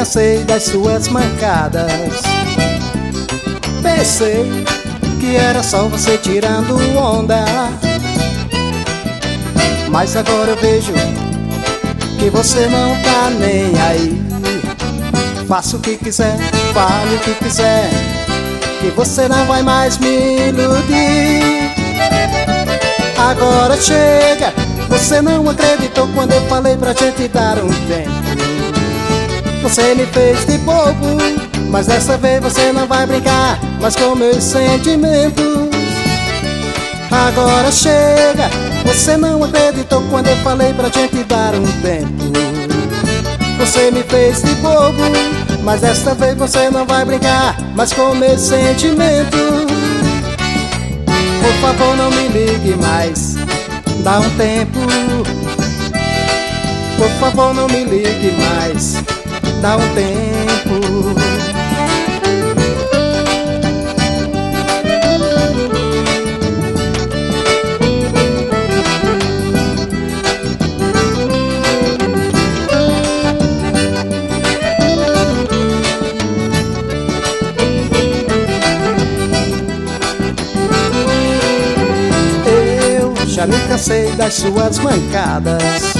cansei das suas mancadas. Pensei que era só você tirando onda, mas agora eu vejo que você não tá nem aí. Faça o que quiser, fale o que quiser, que você não vai mais me iludir. Agora chega, você não acreditou quando eu falei pra gente dar um tempo. Você me fez de bobo, mas dessa vez você não vai brincar mais com meus sentimentos. Agora chega, você não acreditou quando eu falei pra gente dar um tempo. Você me fez de bobo, mas desta vez você não vai brincar mais com meus sentimentos. Por favor, não me ligue mais, dá um tempo. Por favor, não me ligue mais, dá um tempo. Já me cansei das suas mancadas.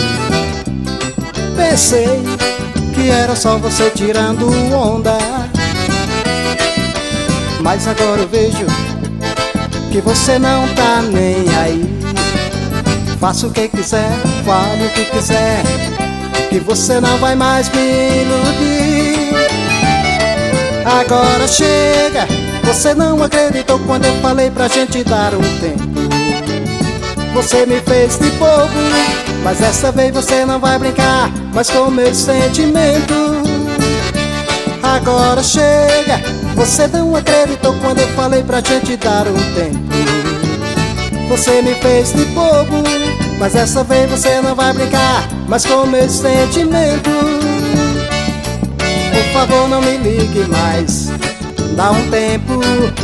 Pensei que era só você tirando onda, mas agora eu vejo que você não tá nem aí. Faça o que quiser, fale o que quiser, que você não vai mais me iludir. Agora chega, você não acreditou quando eu falei pra gente dar um tempo. Você me fez de bobo, mas dessa vez você não vai brincar mais com meus sentimentos. Agora chega, você não acreditou quando eu falei pra gente dar um tempo. Você me fez de bobo, mas dessa vez você não vai brincar mais com meus sentimentos. Por favor, não me ligue mais, dá um tempo.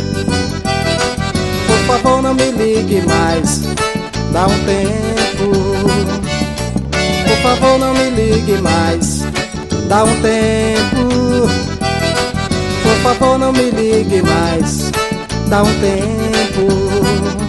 Por favor, não me ligue mais, dá um tempo. Por favor, não me ligue mais, dá um tempo. Por favor, não me ligue mais, dá um tempo.